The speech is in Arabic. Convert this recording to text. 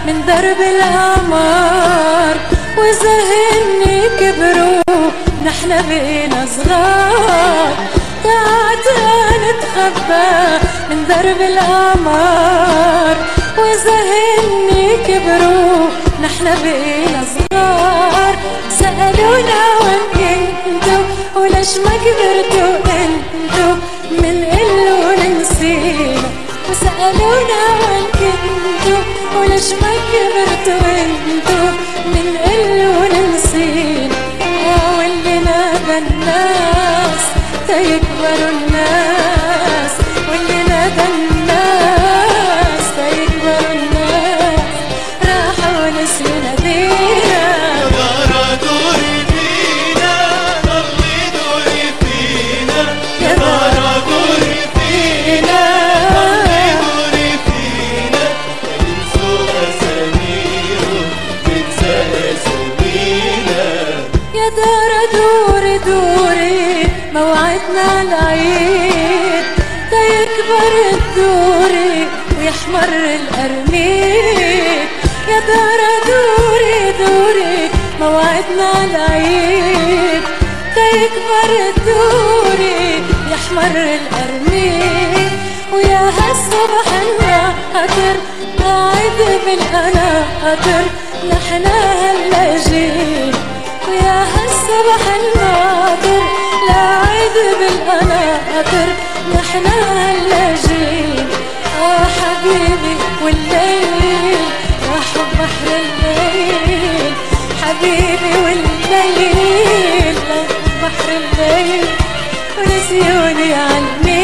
من درب القمر، وإذا هني كبروا نحن بقينا صغار. تعال نتخبى من درب القمر، وإذا هني كبروا نحن بقينا صغار. سألونا وين كنتوا وليش ما كبرتوا انتوا، منقلوا نسينا. وسألونا وين كنتوا وليش ما كبرتوا انتوا، منقلوا نسينا. واللي نادى الناس تيكبروا الناس، واللي نادى الناس تيكبروا الناس، راحوا نسيوا نادينا. يا ترى دوري فينا ضلي دوري فينا، يا ترى دوري فينا ضلي دوري فينا. ينسوا أساميهم ننسى أسامينا. يا ترى دوري دوري موعدنا العيد، تيكبر الدوري ويحمر القرنيد. يا ترى دوري دوري موعدنا العيد، تيكبر الدوري يحمر القرنيد. ويا هالصبح الناطر قاعد بالقناطر، نحن هلا جينا. ويا هالصبح الناطر لاعد بالقناطر، نحن هلا جينا. حبيبي والليل راح بحر الليل، حبيبي والليل راح بحر الليل، ونسيوني عني.